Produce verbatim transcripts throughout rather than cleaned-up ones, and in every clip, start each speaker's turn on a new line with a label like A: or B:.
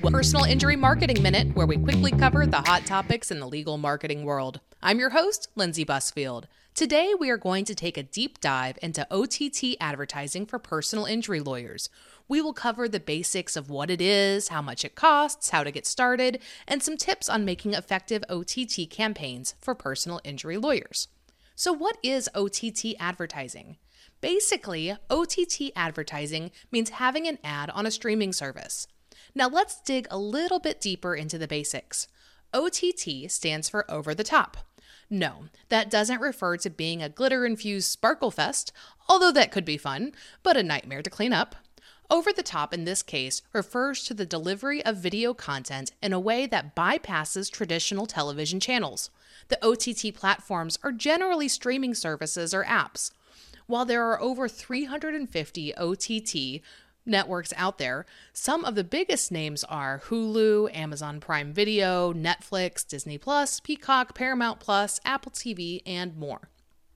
A: Personal Injury Marketing Minute, where we quickly cover the hot topics in the legal marketing world. I'm your host, Lindsay Busfield. Today, we are going to take a deep dive into O T T advertising for personal injury lawyers. We will cover the basics of what it is, how much it costs, how to get started, and some tips on making effective O T T campaigns for personal injury lawyers. So what is O T T advertising? Basically, O T T advertising means having an ad on a streaming service. Now let's dig a little bit deeper into the basics. O T T stands for over the top. No, that doesn't refer to being a glitter-infused sparkle fest, although that could be fun, but a nightmare to clean up. Over the top in this case refers to the delivery of video content in a way that bypasses traditional television channels. The O T T platforms are generally streaming services or apps. While there are over three hundred fifty O T T networks out there, some of the biggest names are Hulu, Amazon Prime Video, Netflix, Disney Plus, Peacock, Paramount Plus, Apple T V, and more.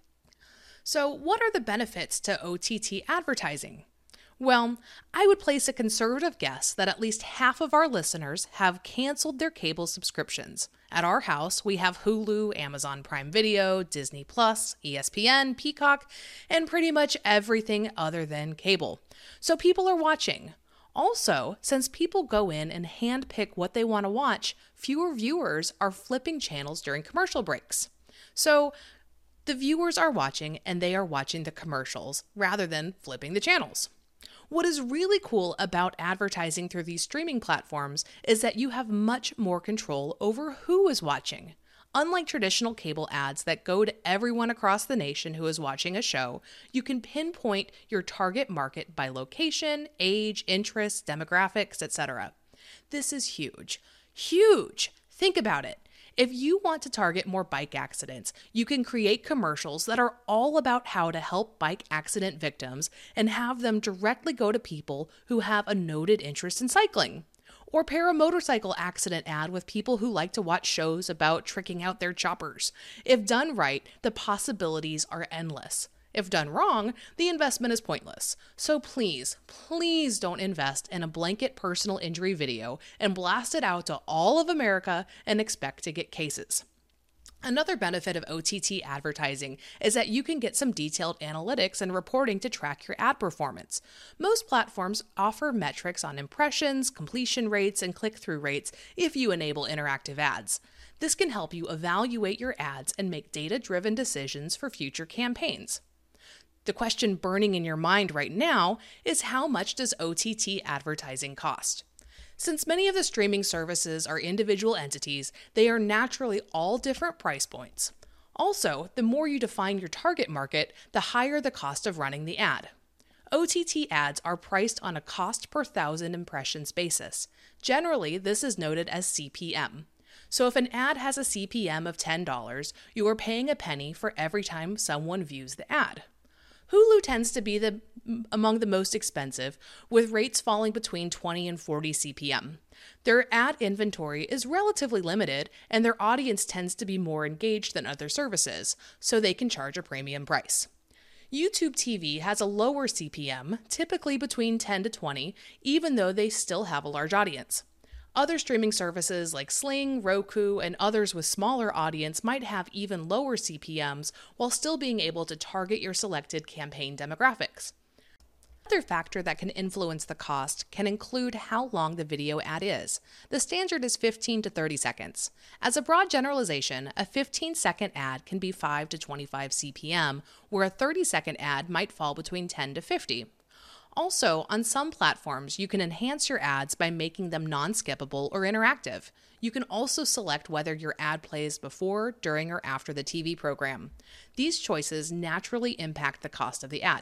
A: So, what are the benefits to O T T advertising? Well, I would place a conservative guess that at least half of our listeners have canceled their cable subscriptions. At our house, we have Hulu, Amazon Prime Video, Disney Plus, E S P N, Peacock, and pretty much everything other than cable. So people are watching. Also, since people go in and handpick what they want to watch, fewer viewers are flipping channels during commercial breaks. So the viewers are watching and they are watching the commercials rather than flipping the channels. What is really cool about advertising through these streaming platforms is that you have much more control over who is watching. Unlike traditional cable ads that go to everyone across the nation who is watching a show, you can pinpoint your target market by location, age, interests, demographics, et cetera. This is huge. Huge! Think about it. If you want to target more bike accidents, you can create commercials that are all about how to help bike accident victims and have them directly go to people who have a noted interest in cycling. Or pair a motorcycle accident ad with people who like to watch shows about tricking out their choppers. If done right, the possibilities are endless. If done wrong, the investment is pointless. So please, please don't invest in a blanket personal injury video and blast it out to all of America and expect to get cases. Another benefit of O T T advertising is that you can get some detailed analytics and reporting to track your ad performance. Most platforms offer metrics on impressions, completion rates, and click-through rates if you enable interactive ads. This can help you evaluate your ads and make data-driven decisions for future campaigns. The question burning in your mind right now is, how much does O T T advertising cost? Since many of the streaming services are individual entities, they are naturally all different price points. Also, the more you define your target market, the higher the cost of running the ad. O T T ads are priced on a cost per thousand impressions basis. Generally, this is noted as C P M. So if an ad has a C P M of ten dollars, you are paying a penny for every time someone views the ad. Hulu tends to be the among the most expensive, with rates falling between twenty and forty C P M. Their ad inventory is relatively limited, and their audience tends to be more engaged than other services, so they can charge a premium price. YouTube T V has a lower C P M, typically between ten to twenty, even though they still have a large audience. Other streaming services like Sling, Roku, and others with smaller audience might have even lower C P Ms while still being able to target your selected campaign demographics. Another factor that can influence the cost can include how long the video ad is. The standard is fifteen to thirty seconds. As a broad generalization, a fifteen second ad can be five to twenty-five C P M, where a thirty second ad might fall between ten to fifty. Also, on some platforms, you can enhance your ads by making them non-skippable or interactive. You can also select whether your ad plays before, during, or after the T V program. These choices naturally impact the cost of the ad.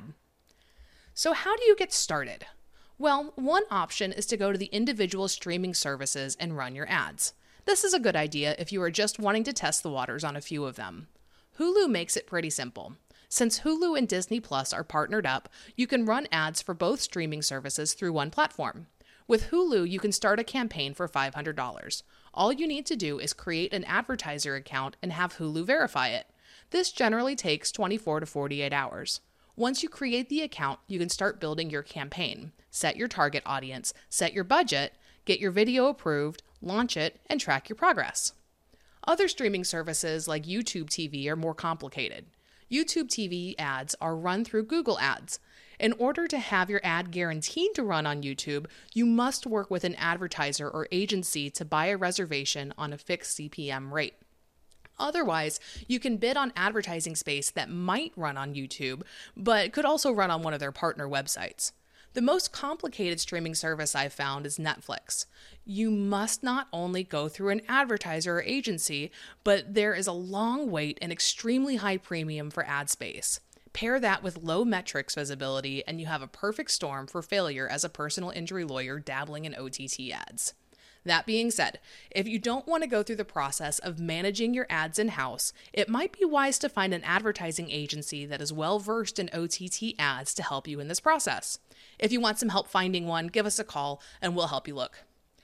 A: So how do you get started? Well, one option is to go to the individual streaming services and run your ads. This is a good idea if you are just wanting to test the waters on a few of them. Hulu makes it pretty simple. Since Hulu and Disney Plus are partnered up, you can run ads for both streaming services through one platform. With Hulu, you can start a campaign for five hundred dollars. All you need to do is create an advertiser account and have Hulu verify it. This generally takes twenty-four to forty-eight hours. Once you create the account, you can start building your campaign, set your target audience, set your budget, get your video approved, launch it, and track your progress. Other streaming services like YouTube T V are more complicated. YouTube T V ads are run through Google Ads. In order to have your ad guaranteed to run on YouTube, you must work with an advertiser or agency to buy a reservation on a fixed C P M rate. Otherwise, you can bid on advertising space that might run on YouTube, but could also run on one of their partner websites. The most complicated streaming service I've found is Netflix. You must not only go through an advertiser or agency, but there is a long wait and extremely high premium for ad space. Pair that with low metrics visibility, and you have a perfect storm for failure as a personal injury lawyer dabbling in O T T ads. That being said, if you don't want to go through the process of managing your ads in-house, it might be wise to find an advertising agency that is well-versed in O T T ads to help you in this process. If you want some help finding one, give us a call and we'll help you look.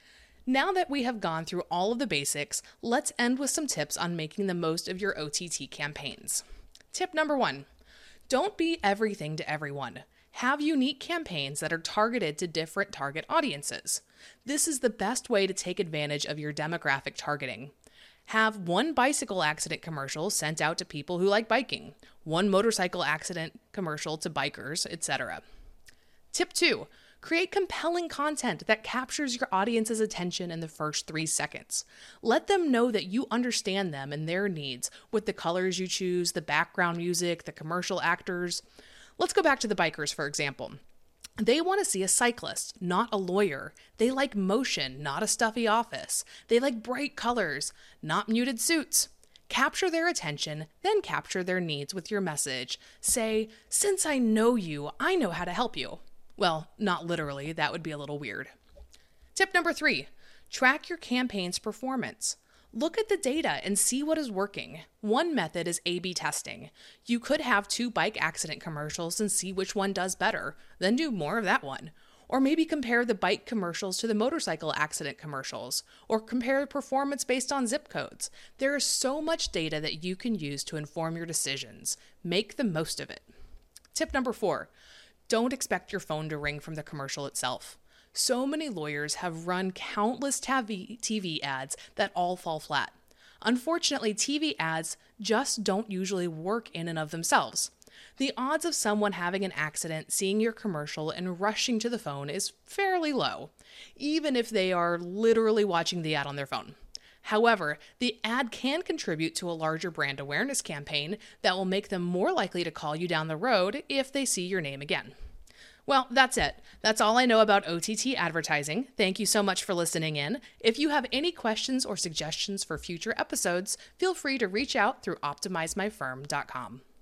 A: Now that we have gone through all of the basics, let's end with some tips on making the most of your O T T campaigns. Tip number one, don't be everything to everyone. Have unique campaigns that are targeted to different target audiences. This is the best way to take advantage of your demographic targeting. Have one bicycle accident commercial sent out to people who like biking, one motorcycle accident commercial to bikers, et cetera. Tip two, create compelling content that captures your audience's attention in the first three seconds. Let them know that you understand them and their needs with the colors you choose, the background music, the commercial actors. Let's go back to the bikers, for example. They want to see a cyclist, not a lawyer. They like motion, not a stuffy office. They like bright colors, not muted suits. Capture their attention, then capture their needs with your message. Say, "Since I know you, I know how to help you." Well, not literally, that would be a little weird. Tip number three, track your campaign's performance. Look at the data and see what is working. One method is A B testing. You could have two bike accident commercials and see which one does better, then do more of that one. Or maybe compare the bike commercials to the motorcycle accident commercials, or compare performance based on zip codes. There is so much data that you can use to inform your decisions. Make the most of it. Tip number four, don't expect your phone to ring from the commercial itself. So many lawyers have run countless T V ads that all fall flat. Unfortunately, T V ads just don't usually work in and of themselves. The odds of someone having an accident, seeing your commercial, and rushing to the phone is fairly low, even if they are literally watching the ad on their phone. However, the ad can contribute to a larger brand awareness campaign that will make them more likely to call you down the road if they see your name again. Well, that's it. That's all I know about O T T advertising. Thank you so much for listening in. If you have any questions or suggestions for future episodes, feel free to reach out through optimize my firm dot com.